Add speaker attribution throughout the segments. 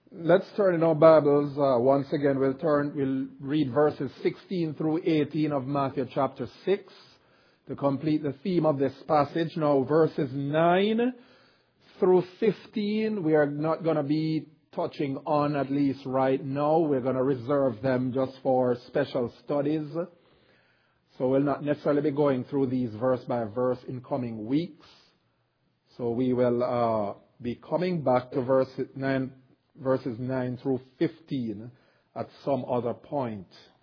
Speaker 1: Let's turn in our Bibles. Once again, we'll read verses 16 through 18 of Matthew chapter 6 to complete the theme of this passage. Now, verses 9 through 15, we are not going to be touching on, at least right now. We're going to reserve them just for special studies. So we'll not necessarily be going through these verse by verse in coming weeks. So we will be coming back to verses 9 through 15 at some other point.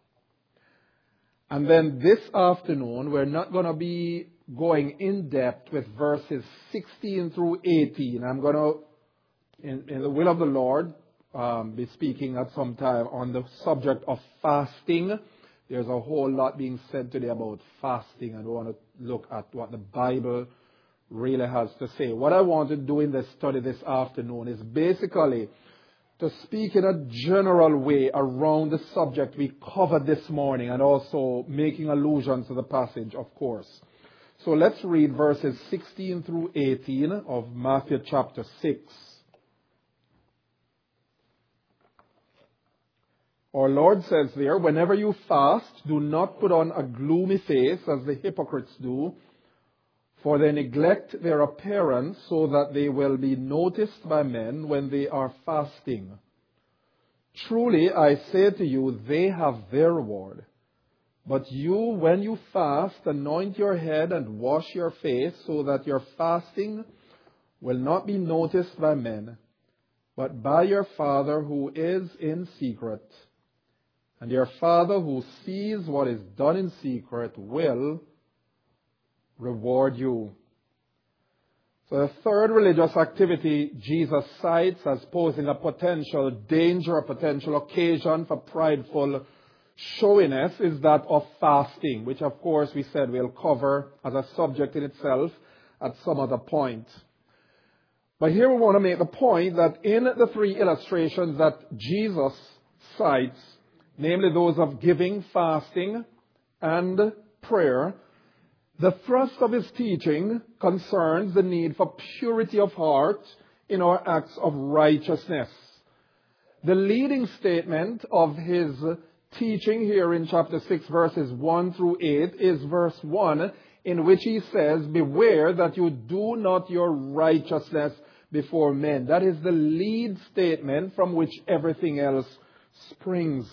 Speaker 1: And then this afternoon, we're not going to be going in depth with verses 16 through 18. I'm going to, in the will of the Lord, be speaking at some time on the subject of fasting. There's a whole lot being said today about fasting, and we want to look at what the Bible really has to say. What I want to do in this study this afternoon is basically to speak in a general way around the subject we covered this morning, and also making allusions to the passage, of course. So let's read verses 16 through 18 of Matthew chapter 6. Our Lord says there, "Whenever you fast, do not put on a gloomy face as the hypocrites do, for they neglect their appearance so that they will be noticed by men when they are fasting. Truly, I say to you, they have their reward. But you, when you fast, anoint your head and wash your face so that your fasting will not be noticed by men, but by your Father who is in secret. And your Father who sees what is done in secret will reward you." So the third religious activity Jesus cites as posing a potential danger, a potential occasion for prideful showiness is that of fasting, which of course we said we'll cover as a subject in itself at some other point. But here we want to make the point that in the three illustrations that Jesus cites, namely those of giving, fasting, and prayer, the thrust of his teaching concerns the need for purity of heart in our acts of righteousness. The leading statement of his teaching here in chapter 6, verses 1 through 8, is verse 1, in which he says, "Beware that you do not your righteousness before men." That is the lead statement from which everything else springs.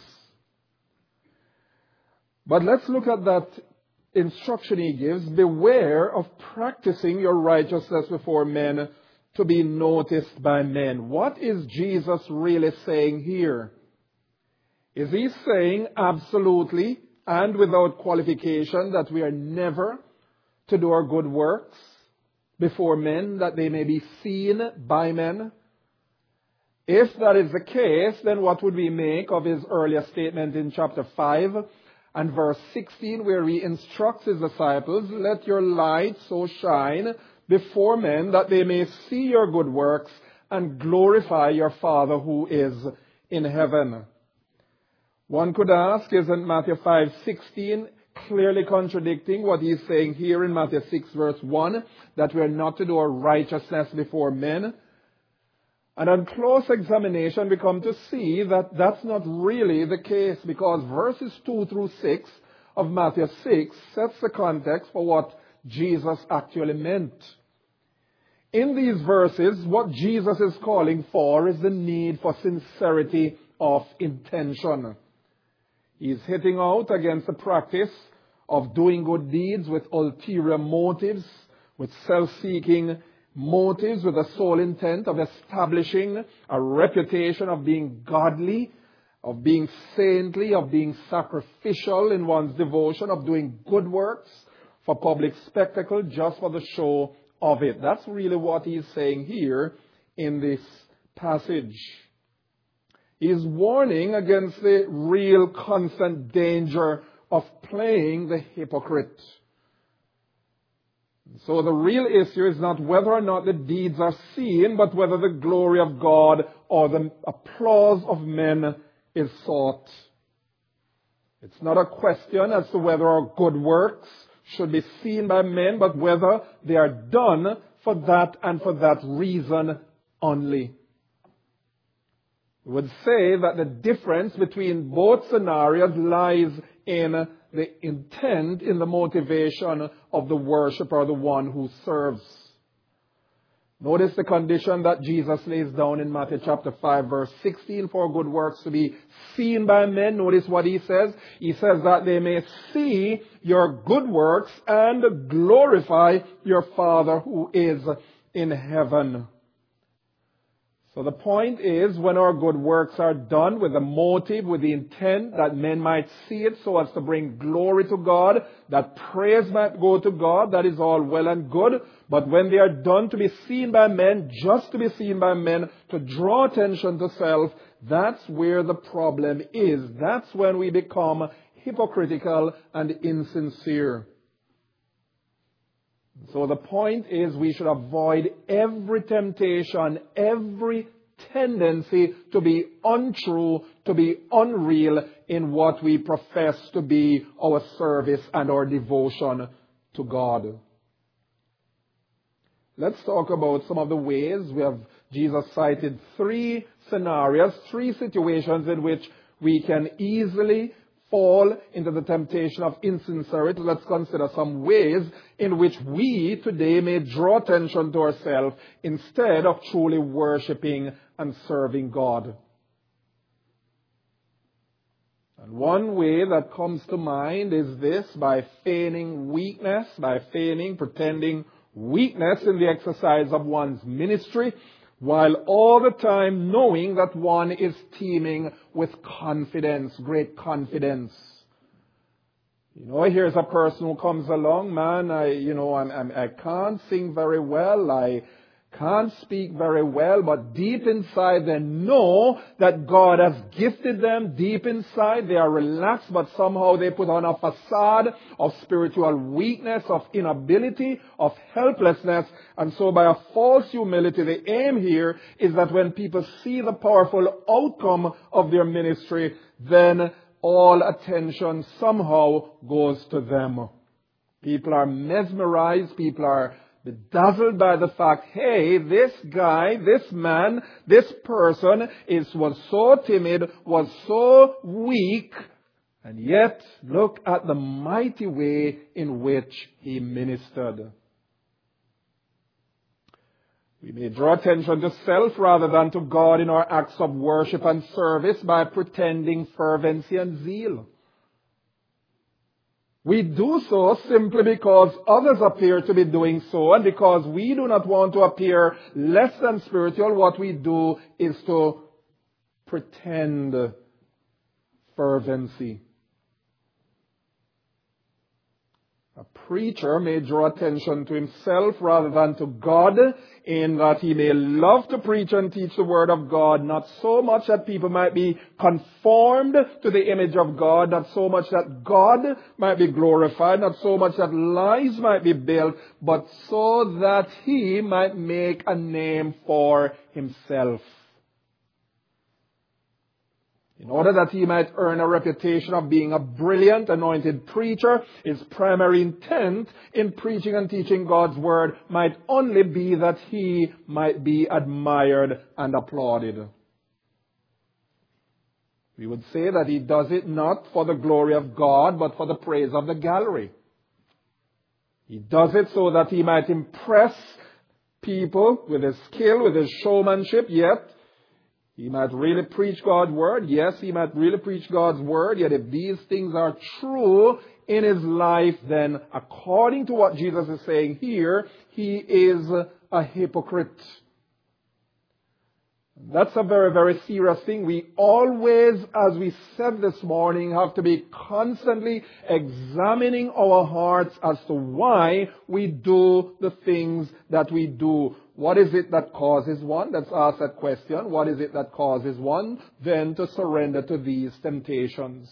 Speaker 1: But let's look at that instruction he gives. Beware of practicing your righteousness before men to be noticed by men. What is Jesus really saying here? Is he saying absolutely and without qualification that we are never to do our good works before men, that they may be seen by men? If that is the case, then what would we make of his earlier statement in chapter 5 and verse 16, where he instructs his disciples, "Let your light so shine before men that they may see your good works and glorify your Father who is in heaven"? One could ask, isn't Matthew 5:16 clearly contradicting what he's saying here in Matthew 6 verse 1, that we are not to do our righteousness before men? And on close examination, we come to see that that's not really the case, because verses 2 through 6 of Matthew 6 sets the context for what Jesus actually meant. In these verses, what Jesus is calling for is the need for sincerity of intention. He's hitting out against the practice of doing good deeds with ulterior motives, with self-seeking motives, with the sole intent of establishing a reputation of being godly, of being saintly, of being sacrificial in one's devotion, of doing good works for public spectacle, just for the show of it. That's really what he's saying here in this passage. He's warning against the real constant danger of playing the hypocrite. So the real issue is not whether or not the deeds are seen, but whether the glory of God or the applause of men is sought. It's not a question as to whether our good works should be seen by men, but whether they are done for that and for that reason only. We would say that the difference between both scenarios lies in the intent, in the motivation of the worshiper, the one who serves. Notice the condition that Jesus lays down in Matthew chapter 5, verse 16, for good works to be seen by men. Notice what he says. He says that they may see your good works and glorify your Father who is in heaven. So the point is, when our good works are done with the motive, with the intent that men might see it so as to bring glory to God, that praise might go to God, that is all well and good. But when they are done to be seen by men, just to be seen by men, to draw attention to self, that's where the problem is. That's when we become hypocritical and insincere. So the point is, we should avoid every temptation, every tendency to be untrue, to be unreal in what we profess to be our service and our devotion to God. Let's talk about some of the ways Jesus cited 3 scenarios, 3 situations in which we can easily fall into the temptation of insincerity. Let's consider some ways in which we today may draw attention to ourselves instead of truly worshiping and serving God. And one way that comes to mind is this: by feigning weakness, pretending weakness in the exercise of one's ministry, while all the time knowing that one is teeming with confidence, great confidence. Here's a person who comes along, man, I can't sing very well, I can't speak very well, but deep inside they know that God has gifted them. Deep inside they are relaxed, but somehow they put on a facade of spiritual weakness, of inability, of helplessness. And so by a false humility, the aim here is that when people see the powerful outcome of their ministry, then all attention somehow goes to them. People are mesmerized, people are bedazzled by the fact, hey, this guy, this man, this person was so timid, was so weak, and yet look at the mighty way in which he ministered. We may draw attention to self rather than to God in our acts of worship and service by pretending fervency and zeal. We do so simply because others appear to be doing so, and because we do not want to appear less than spiritual. What we do is to pretend fervency. A preacher may draw attention to himself rather than to God, in that he may love to preach and teach the Word of God, not so much that people might be conformed to the image of God, not so much that God might be glorified, not so much that lives might be built, but so that he might make a name for himself. In order that he might earn a reputation of being a brilliant, anointed preacher, his primary intent in preaching and teaching God's Word might only be that he might be admired and applauded. We would say that he does it not for the glory of God, but for the praise of the gallery. He does it so that he might impress people with his skill, with his showmanship, yet he might really preach God's Word. Yes, he might really preach God's Word. Yet if these things are true in his life, then according to what Jesus is saying here, he is a hypocrite. That's a very, very serious thing. We always, as we said this morning, have to be constantly examining our hearts as to why we do the things that we do. What is it that causes one? Let's ask that question. What is it that causes one then to surrender to these temptations?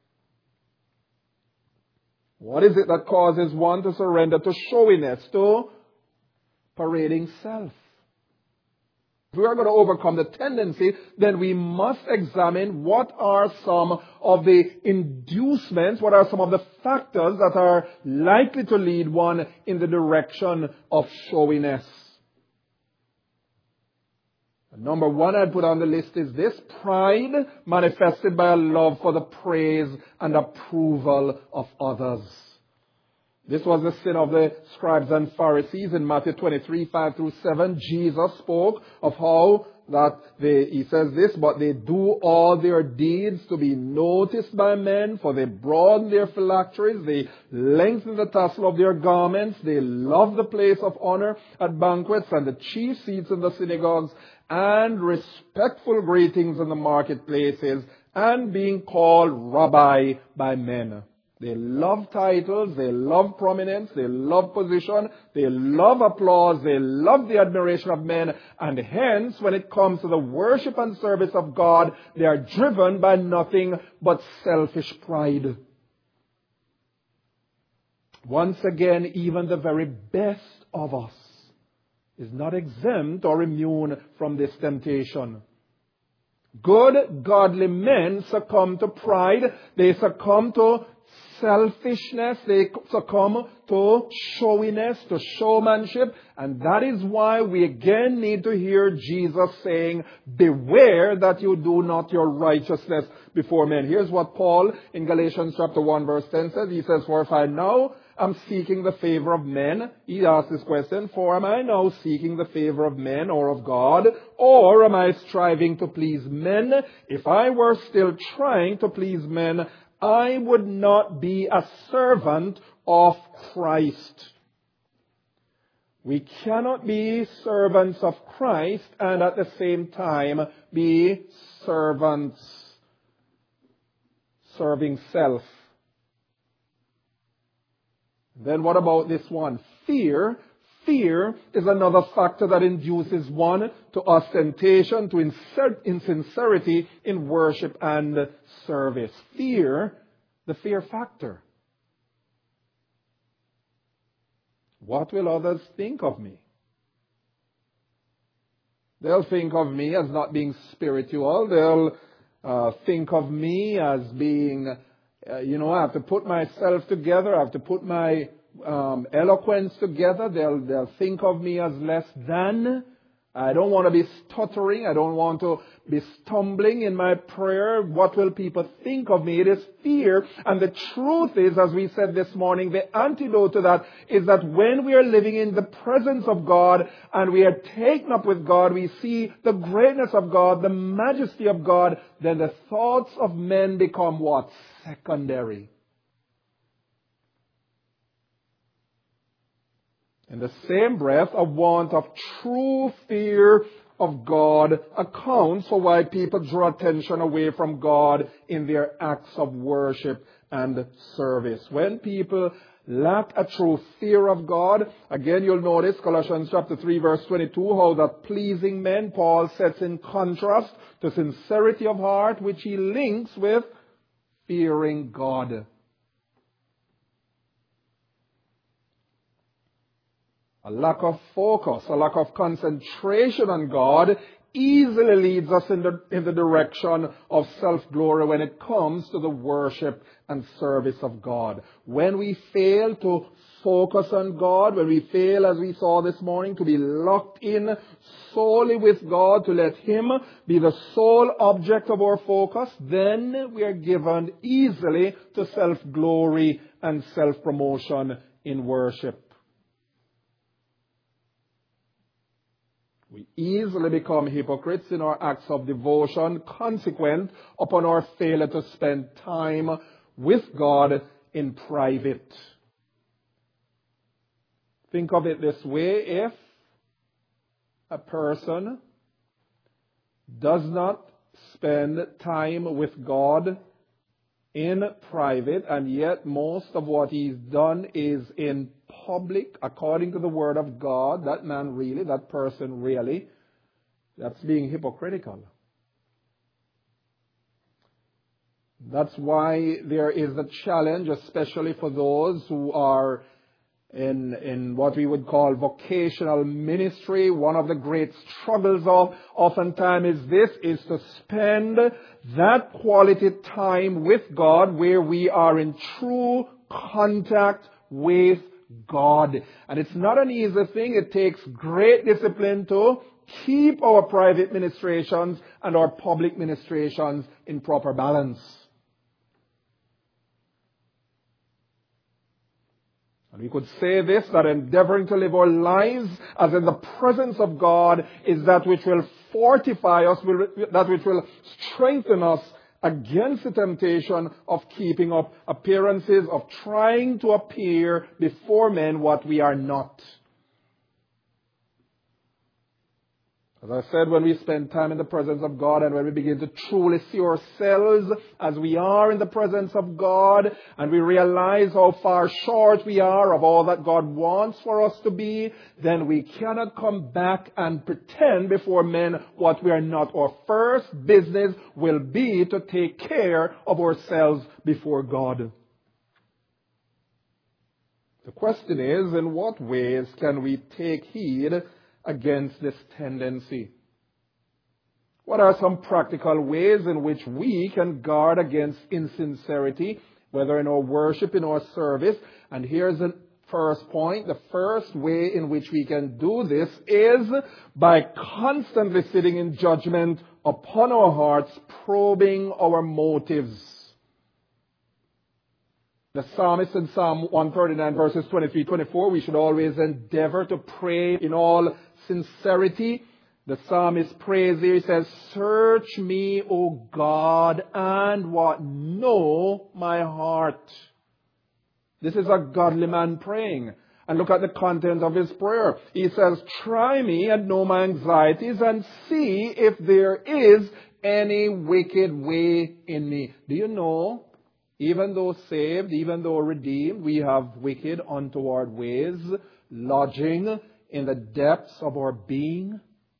Speaker 1: What is it that causes one to surrender to showiness, to parading self? If we are going to overcome the tendency, then we must examine what are some of the inducements, what are some of the factors that are likely to lead one in the direction of showiness. Number one I'd put on the list is this: pride manifested by a love for the praise and approval of others. This was the sin of the scribes and Pharisees in Matthew 23, 5 through 7. Jesus spoke of how he says this, but they do all their deeds to be noticed by men, for they broaden their phylacteries, they lengthen the tassel of their garments, they love the place of honor at banquets and the chief seats in the synagogues, and respectful greetings in the marketplaces, and being called rabbi by men. They love titles, they love prominence, they love position, they love applause, they love the admiration of men, and hence, when it comes to the worship and service of God, they are driven by nothing but selfish pride. Once again, even the very best of us is not exempt or immune from this temptation. Good, godly men succumb to pride. They succumb to selfishness. They succumb to showiness, to showmanship. And that is why we again need to hear Jesus saying, beware that you do not your righteousness before men. Here's what Paul in Galatians chapter 1 verse 10 says. He says, for if I now am seeking the favor of men, he asks this question, for am I now seeking the favor of men or of God, or am I striving to please men? If I were still trying to please men, I would not be a servant of Christ. We cannot be servants of Christ and at the same time be servants serving self. Then what about this one? Fear. Fear is another factor that induces one to ostentation, to insincerity in worship and service. Fear, the fear factor. What will others think of me? They'll think of me as not being spiritual. They'll think of me as being, I have to put myself together. I have to put my eloquence together. They'll think of me as less than. I don't want to be stuttering. I don't want to be stumbling in my prayer. What will people think of me? It is fear. And the truth is, as we said this morning, the antidote to that is that when we are living in the presence of God and we are taken up with God, we see the greatness of God, the majesty of God, then the thoughts of men become what? Secondary. In the same breath, a want of true fear of God accounts for why people draw attention away from God in their acts of worship and service. When people lack a true fear of God, again you'll notice Colossians chapter 3 verse 22, how that pleasing men Paul sets in contrast to sincerity of heart, which he links with fearing God. A lack of focus, a lack of concentration on God easily leads us in the direction of self-glory when it comes to the worship and service of God. When we fail to focus on God, when we fail, as we saw this morning, to be locked in solely with God, to let Him be the sole object of our focus, then we are given easily to self-glory and self-promotion in worship. We easily become hypocrites in our acts of devotion, consequent upon our failure to spend time with God in private. Think of it this way: if a person does not spend time with God in private, and yet most of what he's done is in public, according to the Word of God, that person really, that's being hypocritical. That's why there is a challenge, especially for those who are in what we would call vocational ministry. One of the great struggles of oftentimes is to spend that quality time with God where we are in true contact with God. And it's not an easy thing. It takes great discipline to keep our private ministrations and our public ministrations in proper balance. And we could say this, that endeavoring to live our lives as in the presence of God is that which will fortify us, that which will strengthen us against the temptation of keeping up appearances, of trying to appear before men what we are not. As I said, when we spend time in the presence of God and when we begin to truly see ourselves as we are in the presence of God and we realize how far short we are of all that God wants for us to be, then we cannot come back and pretend before men what we are not. Our first business will be to take care of ourselves before God. The question is, in what ways can we take heed against this tendency? What are some practical ways in which we can guard against insincerity, whether in our worship, in our service? And here's the first point. The first way in which we can do this is by constantly sitting in judgment upon our hearts, probing our motives. The psalmist in Psalm 139 verses 23-24, we should always endeavor to pray in all sincerity. The psalmist prays here, he says, "Search me, O God, and what? Know my heart." This is a godly man praying. And look at the content of his prayer. He says, "Try me and know my anxieties and see if there is any wicked way in me." Do you know, even though saved, even though redeemed, we have wicked, untoward ways lodging in the depths of our being?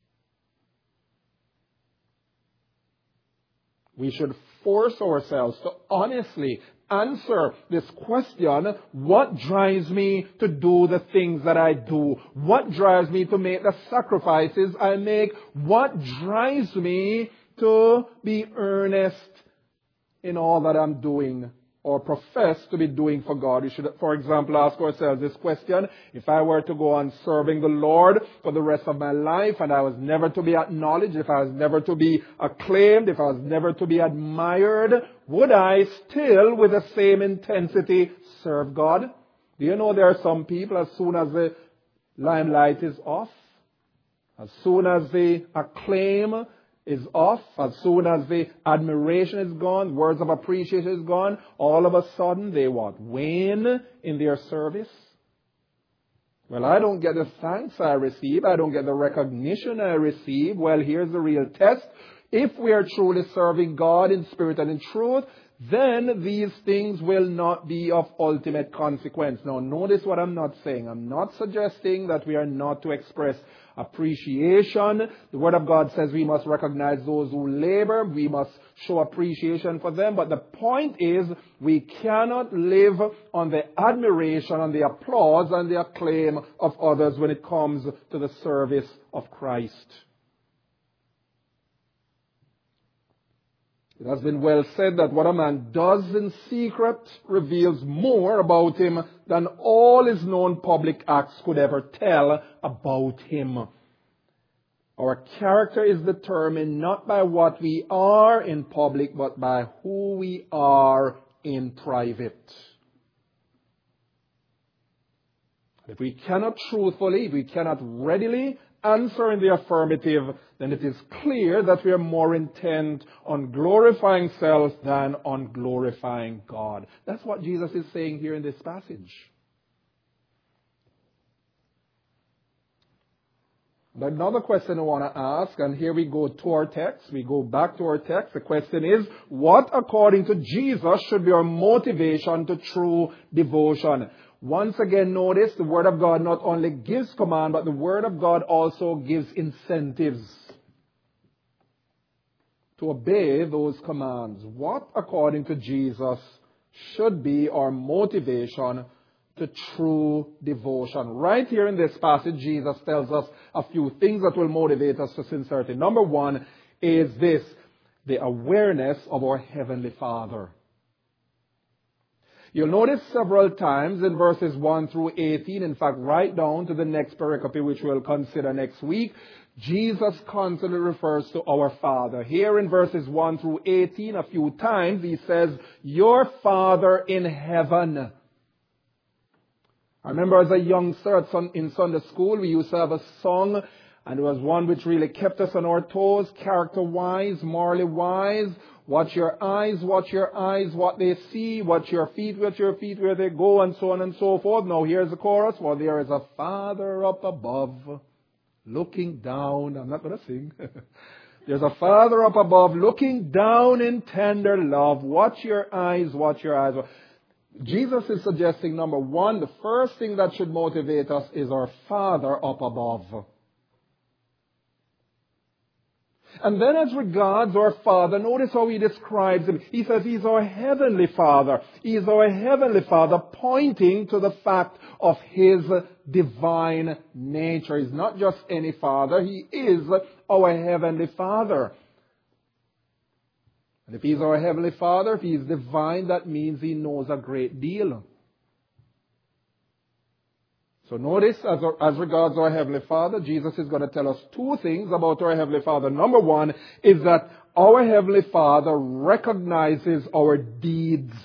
Speaker 1: We should force ourselves to honestly answer this question: what drives me to do the things that I do? What drives me to make the sacrifices I make? What drives me to be earnest in all that I'm doing or profess to be doing for God? We should, for example, ask ourselves this question: if I were to go on serving the Lord for the rest of my life and I was never to be acknowledged, if I was never to be acclaimed, if I was never to be admired, would I still with the same intensity serve God? Do you know there are some people, as soon as the limelight is off, as soon as the acclaim is off, as soon as the admiration is gone, words of appreciation is gone, all of a sudden they what? Wane in their service. Well, I don't get the thanks I receive. I don't get the recognition I receive. Well, here's the real test. If we are truly serving God in spirit and in truth, then these things will not be of ultimate consequence. Now, notice what I'm not saying. I'm not suggesting that we are not to express appreciation. The Word of God says we must recognize those who labor. We must show appreciation for them. But the point is, we cannot live on the admiration, on the applause, and the acclaim of others when it comes to the service of Christ. It has been well said that what a man does in secret reveals more about him than all his known public acts could ever tell about him. Our character is determined not by what we are in public, but by who we are in private. If we cannot truthfully, if we cannot readily answer in the affirmative, then it is clear that we are more intent on glorifying self than on glorifying God. That's what Jesus is saying here in this passage. But another question I want to ask, and here we go to our text. We go back to our text. The question is, what according to Jesus should be our motivation to true devotion? Once again, notice the Word of God not only gives command, but the Word of God also gives incentives to obey those commands. What, according to Jesus, should be our motivation to true devotion? Right here in this passage, Jesus tells us a few things that will motivate us to sincerity. Number one is this: the awareness of our Heavenly Father. You'll notice several times in verses 1 through 18, in fact, right down to the next pericope, which we'll consider next week, Jesus constantly refers to our Father. Here in verses 1 through 18, a few times, he says, your Father in heaven. I remember as a youngster in Sunday school, we used to have a song, and it was one which really kept us on our toes, character-wise, morally-wise. Watch your eyes, what they see. Watch your feet, where they go, and so on and so forth. Now here's the chorus. For there is a Father up above, looking down. I'm not going to sing. There's a Father up above, looking down in tender love. Watch your eyes. Jesus is suggesting, number one, the first thing that should motivate us is our Father up above. And then as regards our Father, notice how he describes him. He says he's our heavenly Father. He is our heavenly Father, pointing to the fact of his divine nature. He's not just any Father. He is our heavenly Father. And if he's our heavenly Father, if he's divine, that means he knows a great deal. So notice, as regards our Heavenly Father, Jesus is going to tell us two things about our Heavenly Father. Number one is that our Heavenly Father recognizes our deeds.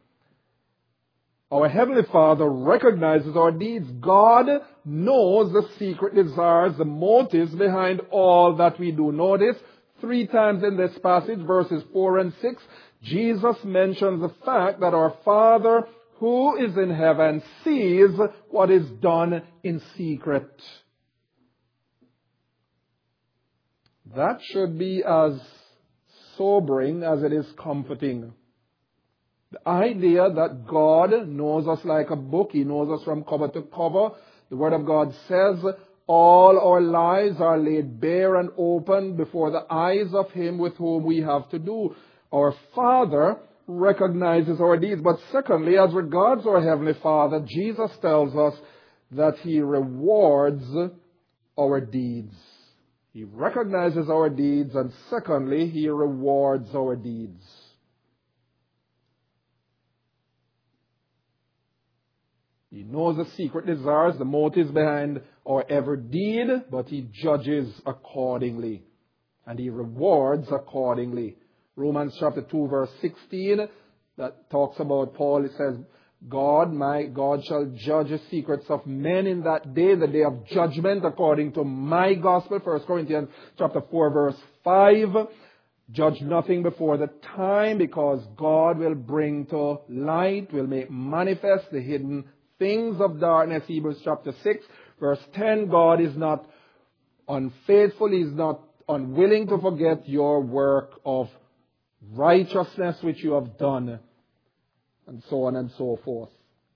Speaker 1: Our Heavenly Father recognizes our deeds. God knows the secret desires, the motives behind all that we do. Notice, 3 times in this passage, verses 4 and 6, Jesus mentions the fact that our Father who is in heaven sees what is done in secret. That should be as sobering as it is comforting. The idea that God knows us like a book, he knows us from cover to cover. The Word of God says all our lives are laid bare and open before the eyes of him with whom we have to do. Our Father recognizes our deeds. But secondly, as regards our Heavenly Father, Jesus tells us that he rewards our deeds. He recognizes our deeds, and secondly, he rewards our deeds. He knows the secret desires, the motives behind our every deed, but he judges accordingly, and he rewards accordingly. Romans chapter 2 verse 16, that talks about Paul, it says, my God shall judge the secrets of men in that day, the day of judgment, according to my gospel. 1 Corinthians chapter 4 verse 5, judge nothing before the time, because God will bring to light, will make manifest the hidden things of darkness. Hebrews chapter 6 verse 10, God is not unfaithful, he is not unwilling to forget your work of righteousness which you have done, and so on and so forth.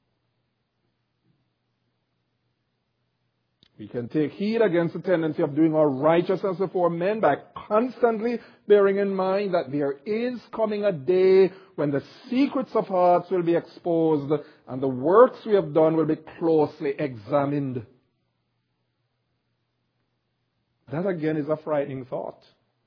Speaker 1: We can take heed against the tendency of doing our righteousness before men by constantly bearing in mind that there is coming a day when the secrets of hearts will be exposed and the works we have done will be closely examined. That again is a frightening thought.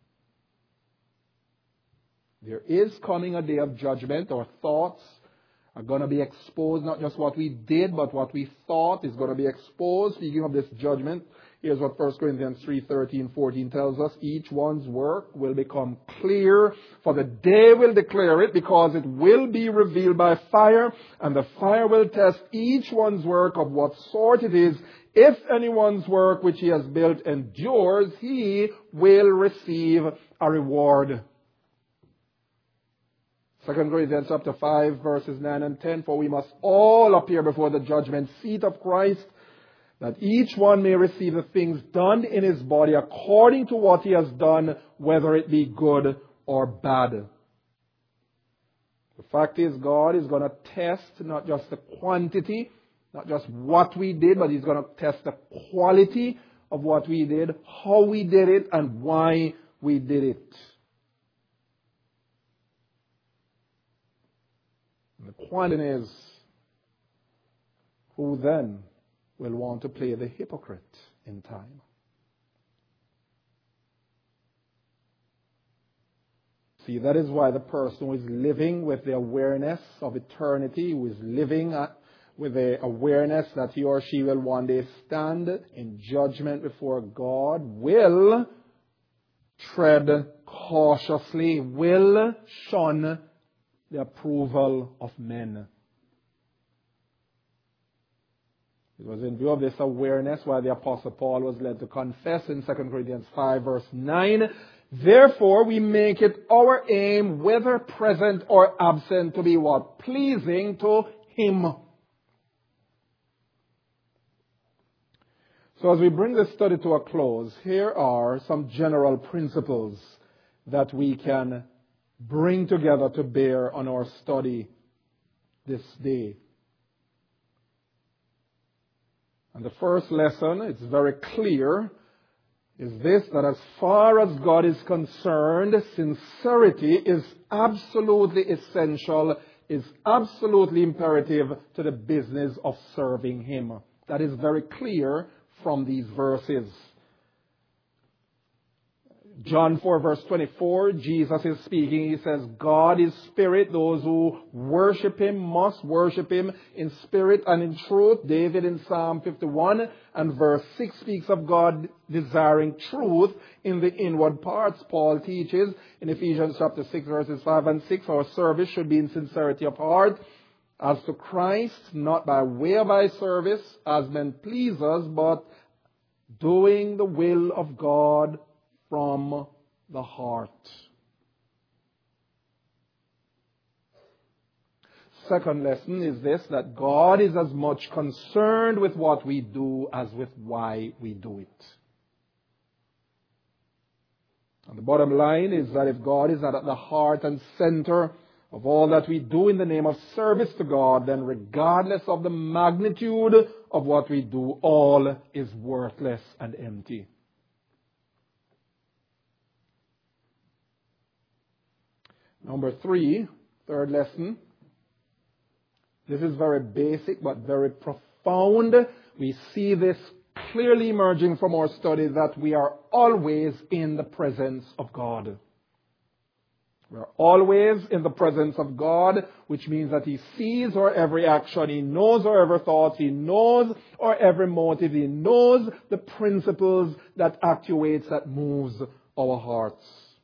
Speaker 1: There is coming a day of judgment. Our thoughts are going to be exposed. Not just what we did, but what we thought is going to be exposed. Speaking of this judgment, here's what 1 Corinthians 3:13-14 tells us. Each one's work will become clear, for the day will declare it, because it will be revealed by fire, and the fire will test each one's work of what sort it is. If anyone's work which he has built endures, he will receive a reward. 2 Corinthians chapter 5 verses 9 and 10, for we must all appear before the judgment seat of Christ, that each one may receive the things done in his body according to what he has done, whether it be good or bad. The fact is, God is going to test not just the quantity, not just what we did, but he's going to test the quality of what we did, how we did it, and why we did it. The question is, who then will want to play the hypocrite in time? See, that is why the person who is living with the awareness of eternity, who is living with the awareness that he or she will one day stand in judgment before God, will tread cautiously, will shun the approval of men. It was in view of this awareness why the Apostle Paul was led to confess in 2 Corinthians 5 verse 9, therefore we make it our aim, whether present or absent, to be what? Pleasing to Him. So as we bring this study to a close, here are some general principles that we can bring together to bear on our study this day. And the first lesson, it's very clear, is this, that as far as God is concerned, sincerity is absolutely essential, is absolutely imperative to the business of serving Him. That is very clear from these verses. John 4 verse 24, Jesus is speaking. He says, God is spirit. Those who worship Him must worship Him in spirit and in truth. David in Psalm 51 and verse 6 speaks of God desiring truth in the inward parts. Paul teaches in Ephesians chapter 6 verses 5 and 6, our service should be in sincerity of heart as to Christ, not by way of eye service as men pleasers, but doing the will of God from the heart. Second lesson is this, that God is as much concerned with what we do as with why we do it. And the bottom line is that if God is at the heart and center of all that we do in the name of service to God, then regardless of the magnitude of what we do, all is worthless and empty. Number 3, third lesson. This is very basic but very profound. We see this clearly emerging from our study, that we are always in the presence of God. We are always in the presence of God, which means that He sees our every action, He knows our every thought, He knows our every motive, He knows the principles that actuates, that moves our hearts.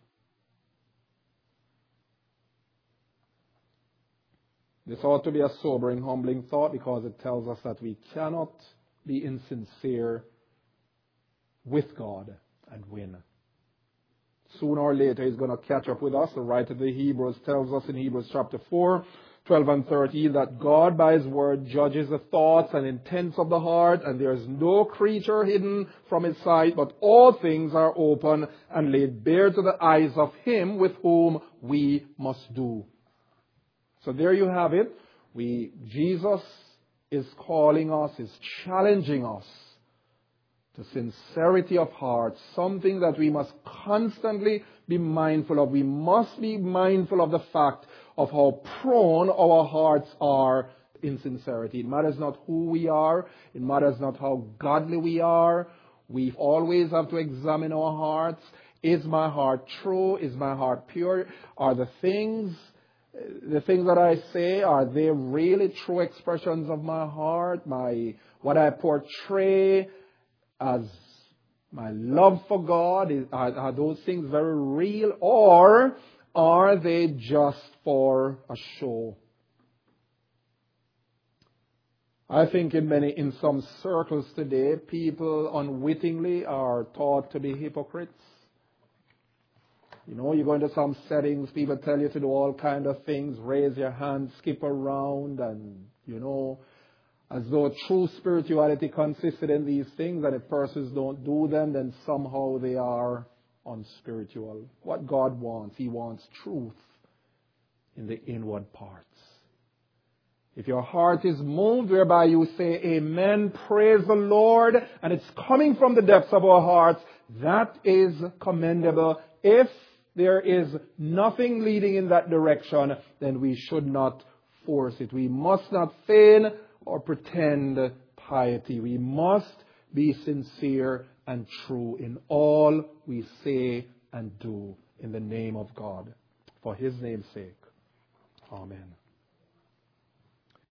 Speaker 1: This ought to be a sobering, humbling thought, because it tells us that we cannot be insincere with God and win. Sooner or later He's going to catch up with us. The writer of the Hebrews tells us in Hebrews chapter 4, 12 and 13, that God by His word judges the thoughts and intents of the heart, and there is no creature hidden from His sight, but all things are open and laid bare to the eyes of Him with whom we must do. So there you have it. Jesus is calling us, is challenging us to sincerity of heart, something that we must constantly be mindful of. We must be mindful of the fact of how prone our hearts are in sincerity. It matters not who we are. It matters not how godly we are. We always have to examine our hearts. Is my heart true? Is my heart pure? Are the things that I say, are they really true expressions of my heart? What I portray as my love for God, are those things very real, or are they just for a show? I think in some circles today, people unwittingly are taught to be hypocrites. You know, you go into some settings, people tell you to do all kind of things, raise your hand, skip around, and, as though true spirituality consisted in these things, and if persons don't do them, then somehow they are unspiritual. What God wants, He wants truth in the inward parts. If your heart is moved whereby you say, Amen, praise the Lord, and it's coming from the depths of our hearts, that is commendable. If there is nothing leading in that direction, then we should not force it. We must not feign or pretend piety. We must be sincere and true in all we say and do in the name of God. for his name's sake. Amen.